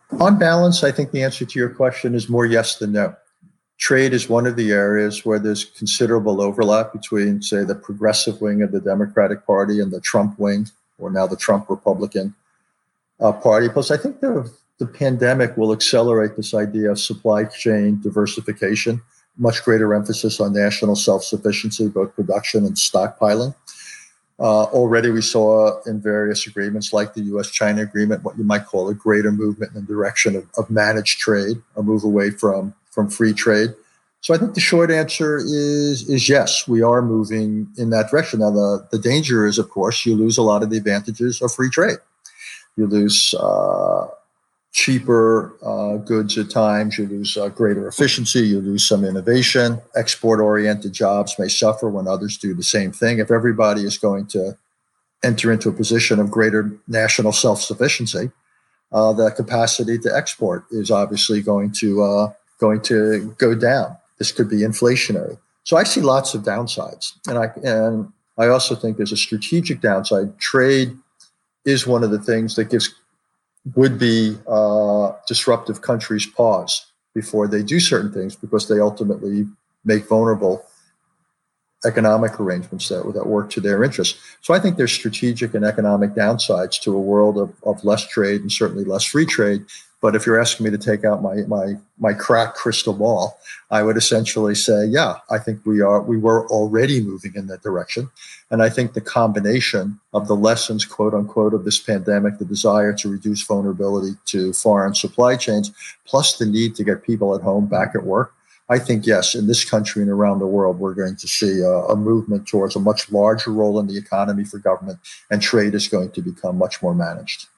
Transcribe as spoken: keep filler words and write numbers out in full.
On balance, I think the answer to your question is more yes than no. Trade is one of the areas where there's considerable overlap between, say, the progressive wing of the Democratic Party and the Trump wing, or now the Trump Republican uh, Party. Plus, I think the, the pandemic will accelerate this idea of supply chain diversification, much greater emphasis on national self-sufficiency, both production and stockpiling. Uh, already we saw in various agreements like the U S China agreement, what you might call a greater movement in the direction of, of managed trade, a move away from, from free trade. So I think the short answer is, is yes, we are moving in that direction. Now, the, the danger is, of course, you lose a lot of the advantages of free trade. You lose uh, cheaper uh, goods at times, you lose uh, greater efficiency, you lose some innovation. Export-oriented jobs may suffer when others do the same thing. If everybody is going to enter into a position of greater national self-sufficiency, uh, the capacity to export is obviously going to uh, going to go down. This could be inflationary. So I see lots of downsides, and I and I also think there's a strategic downside. Trade is one of the things that gives would-be uh, disruptive countries pause before they do certain things, because they ultimately make vulnerable economic arrangements that, that work to their interests. So I think there's strategic and economic downsides to a world of, of less trade and certainly less free trade. But if you're asking me to take out my my my crack crystal ball, I would essentially say, yeah, I think we are we were already moving in that direction. And I think the combination of the lessons, quote unquote, of this pandemic, the desire to reduce vulnerability to foreign supply chains, plus the need to get people at home back at work, I think, yes, in this country and around the world, we're going to see a, a movement towards a much larger role in the economy for government, and trade is going to become much more managed.